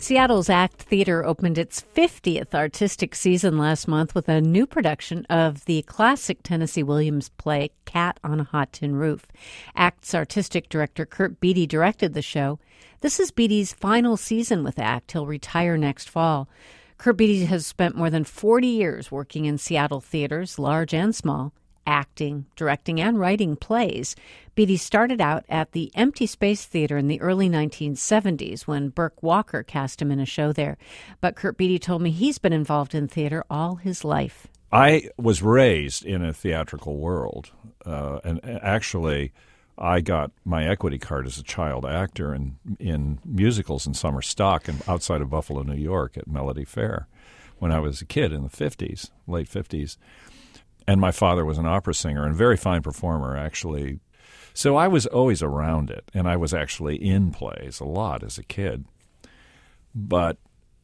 Seattle's ACT Theater opened its 50th artistic season last month with a new production of the classic Tennessee Williams play Cat on a Hot Tin Roof. ACT's artistic director Kurt Beattie directed the show. This is Beattie's final season with ACT. He'll retire next fall. Kurt Beattie has spent more than 40 years working in Seattle theaters, large and small, acting, directing, and writing plays. Beattie started out at the Empty Space Theater in the early 1970s when Burke Walker cast him in a show there. But Kurt Beattie told me he's been involved in theater all his life. I was raised in a theatrical world, and actually I got my equity card as a child actor in musicals in summer stock and outside of Buffalo, New York at Melody Fair when I was a kid in the 50s, late 50s. And my father was an opera singer and a very fine performer, actually. So I was always around it, and I was actually in plays a lot as a kid. But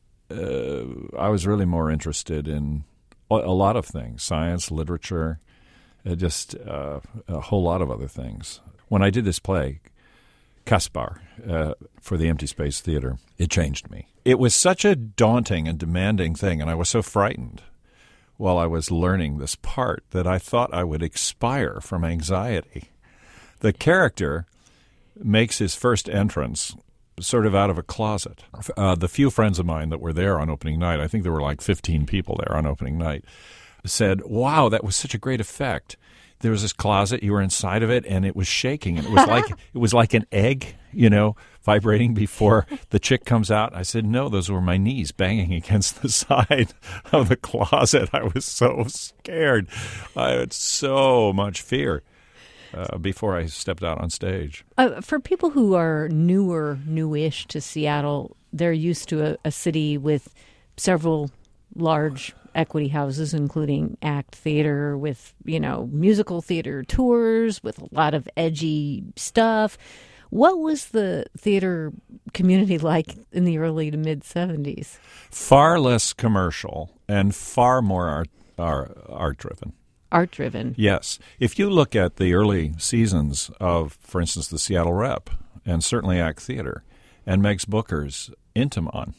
I was really more interested in a lot of things, science, literature, just a whole lot of other things. When I did this play, Caspar, for the Empty Space Theater, it changed me. It was such a daunting and demanding thing, and I was so frightened while I was learning this part that I thought I would expire from anxiety. The character makes his first entrance sort of out of a closet. The few friends of mine that were there on opening night, I think there were like 15 people there on opening night, said, "Wow, that was such a great effect. There was this closet, you were inside of it, and it was shaking. And it was like an egg, vibrating before the chick comes out." I said, "No, those were my knees banging against the side of the closet. I was so scared. I had so much fear before I stepped out on stage." For people who are newish to Seattle, they're used to a city with several large equity houses, including ACT Theater, with, musical theater tours, with a lot of edgy stuff. What was the theater community like in the early to mid-'70s? Far less commercial and far more art-driven. Art-driven. Yes. If you look at the early seasons of, for instance, the Seattle Rep, and certainly ACT Theater, and Megs Booker's Intiman,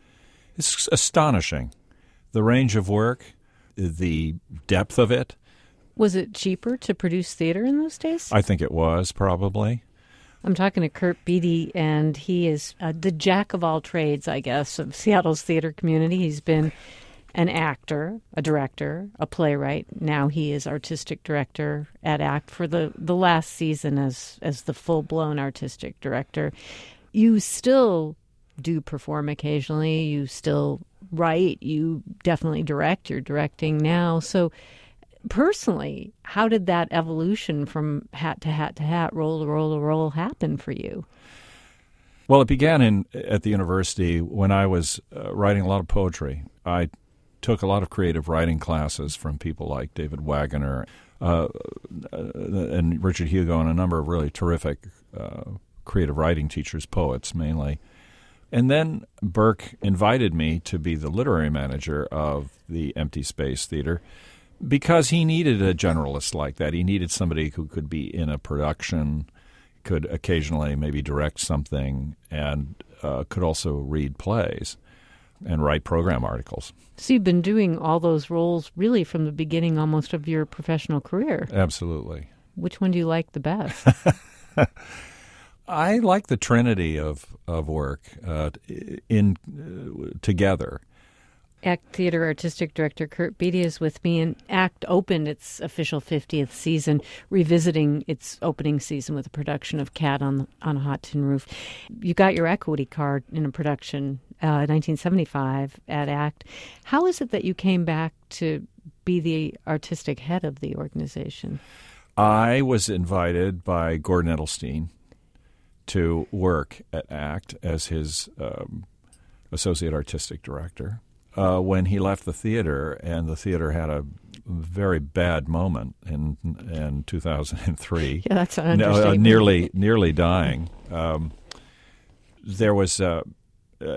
it's astonishing. The range of work, the depth of it. Was it cheaper to produce theater in those days? I think it was, probably. I'm talking to Kurt Beattie, and he is the jack of all trades, I guess, of Seattle's theater community. He's been an actor, a director, a playwright. Now he is artistic director at ACT for the last season as the full-blown artistic director. You still do perform occasionally. You still write. You definitely direct. You're directing now. So personally, how did that evolution from hat to hat to hat, roll to roll to roll happen for you? Well, it began at the university when I was writing a lot of poetry. I took a lot of creative writing classes from people like David Wagoner and Richard Hugo and a number of really terrific creative writing teachers, poets mainly. And then Burke invited me to be the literary manager of the Empty Space Theater because he needed a generalist like that. He needed somebody who could be in a production, could occasionally maybe direct something, and could also read plays and write program articles. So you've been doing all those roles really from the beginning almost of your professional career. Absolutely. Which one do you like the best? I like the trinity of work together. ACT Theater Artistic Director Kurt Beattie is with me, and ACT opened its official 50th season, revisiting its opening season with a production of Cat on a Hot Tin Roof. You got your equity card in a production in 1975 at ACT. How is it that you came back to be the artistic head of the organization? I was invited by Gordon Edelstein to work at ACT as his associate artistic director. When he left the theater, and the theater had a very bad moment in 2003. Yeah, that's an understatement. Nearly dying. There was a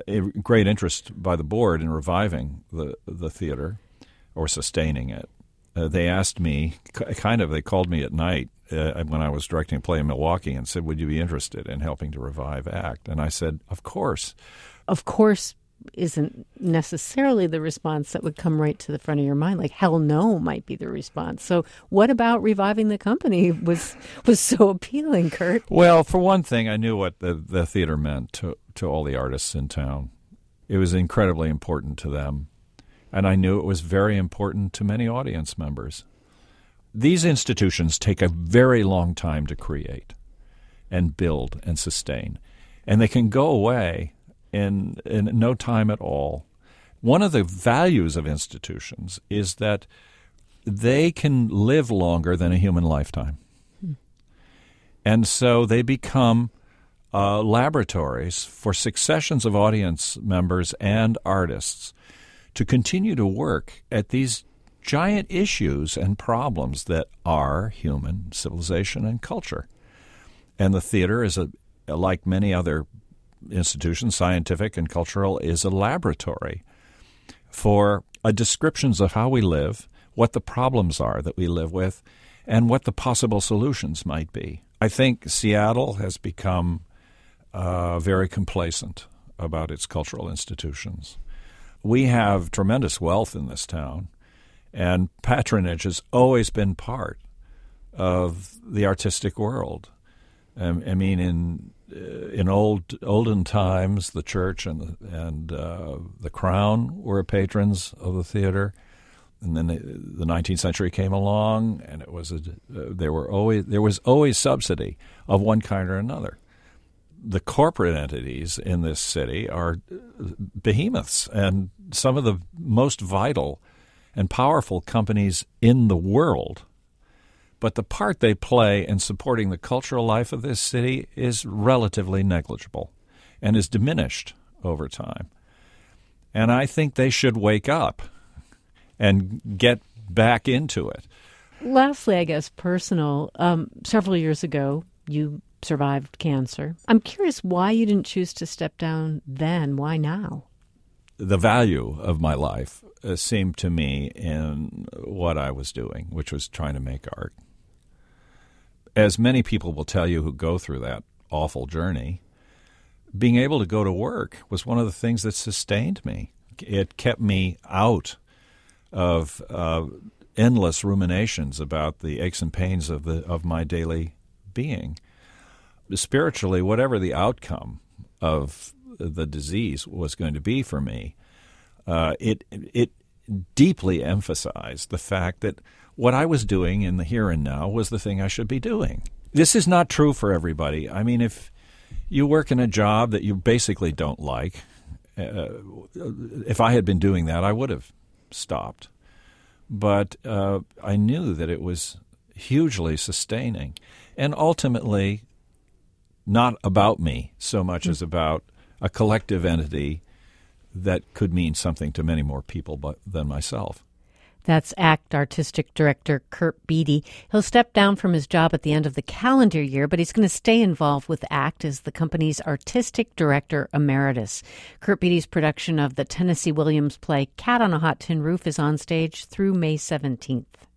great interest by the board in reviving the theater or sustaining it. they asked me, they called me at night when I was directing a play in Milwaukee and said, would you be interested in helping to revive ACT? And I said, of course. Of course isn't necessarily the response that would come right to the front of your mind. Like, hell no might be the response. So what about reviving the company was so appealing, Kurt? Well, for one thing, I knew what the theater meant to all the artists in town. It was incredibly important to them. And I knew it was very important to many audience members. These institutions take a very long time to create and build and sustain. And they can go away in no time at all. One of the values of institutions is that they can live longer than a human lifetime. And so they become laboratories for successions of audience members and artists to continue to work at these giant issues and problems that are human civilization and culture. And the theater is, like many other institutions, scientific and cultural, is a laboratory for descriptions of how we live, what the problems are that we live with, and what the possible solutions might be. I think Seattle has become very complacent about its cultural institutions. We have tremendous wealth in this town, and patronage has always been part of the artistic world. I mean, in olden times, the church and the crown were patrons of the theater, and then the 19th century came along, and there was always subsidy of one kind or another. The corporate entities in this city are behemoths and some of the most vital and powerful companies in the world. But the part they play in supporting the cultural life of this city is relatively negligible and is diminished over time. And I think they should wake up and get back into it. Lastly, I guess personal, several years ago, you survived cancer. I'm curious why you didn't choose to step down then. Why now? The value of my life seemed to me in what I was doing, which was trying to make art. As many people will tell you who go through that awful journey, being able to go to work was one of the things that sustained me. It kept me out of endless ruminations about the aches and pains of my daily being. Spiritually, whatever the outcome of the disease was going to be for me, it deeply emphasized the fact that what I was doing in the here and now was the thing I should be doing. This is not true for everybody. I mean, if you work in a job that you basically don't like, if I had been doing that, I would have stopped. But I knew that it was hugely sustaining and ultimately not about me so much as about a collective entity that could mean something to many more people than myself. That's ACT Artistic Director Kurt Beattie. He'll step down from his job at the end of the calendar year, but he's going to stay involved with ACT as the company's Artistic Director Emeritus. Kurt Beattie's production of the Tennessee Williams play Cat on a Hot Tin Roof is on stage through May 17th.